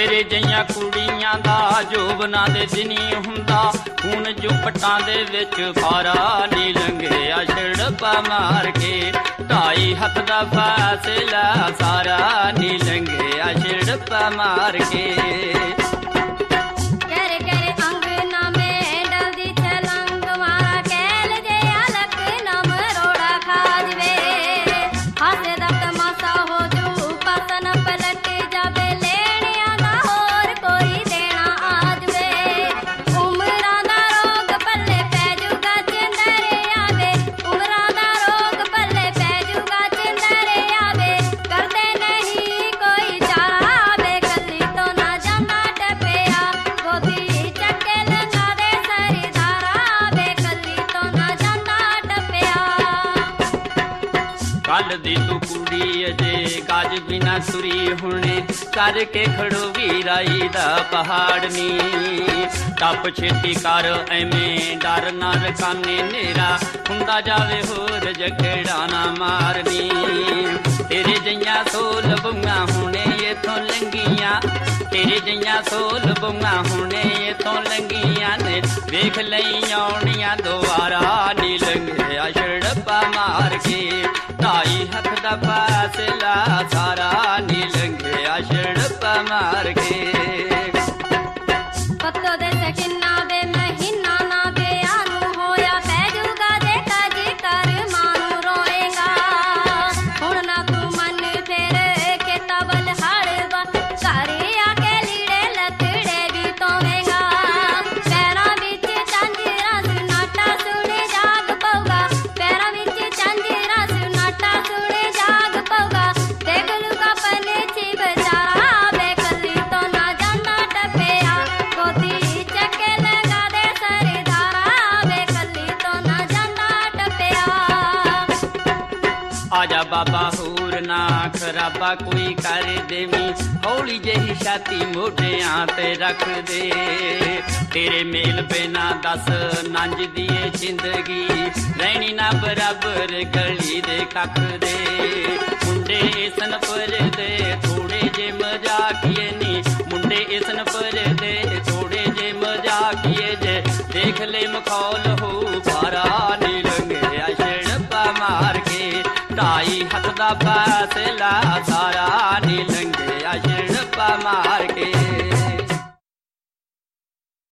तेरे जइयां कुड़ियां दा जोबना दे दिनी हुंदा खून जो पट्टां दे विच भारा नी लंघिया छड़पा मार के ढाई हथ दा फैसला सारा नी लंघिया छड़पा मार के दी तू कुड़ी अजे गाज बिना तुरी हुणे करके खड़ो वीराई दा पहाड़ नी टप छेती कर एवें डर ना रकाने नेरा हुंदा जावे होर जगड़ा ना मारनी तेरे जइयां सोल बुआ हुणे इथों लंघियां तेरे जइयां सोल बुआ हुणे इथों लंघियां ने वेख लई आउणियां दोबारा नी लंघिया छड़पा मार के ढाई हथ दा फैसला सारा नी लंघिया छड़पा मार के पत्तो दे सकिन्ना बे महीना ना बे आनू होया पैजूगा दे काजी कर मानू रोएगा हुण ना तू मन फेर के तबल हाड़वा घरे आके लीड़े लकड़े भी तोवेगा पैरां विच झांजरां सनाटा सुने जाग पऊगा पैरां विच झांजरां सनाटा सुने जाग पऊगा देख लूगा पंछी बेचारा बे कली तो ना जाना टपया गोदी चके लगा दे सरदारा बे कली तो ना जाना टपया आजा बाबा होर ना खराबा कोई कर देवी हौली जही छाती मोढियां ते रख दे तेरे मेल बिना दस नंज दिए जिंदगी रहनी ना बराबर गली दे कख दे मुंडे इसन पर दे थोड़े जे मजाकिए नी मुंडे इसन पर दे थोड़े जे मजाकिए जे देख ले मखौल हो बारा नी लंघिया छड़पा मार के ढाई हथ दा फैसला सारा नी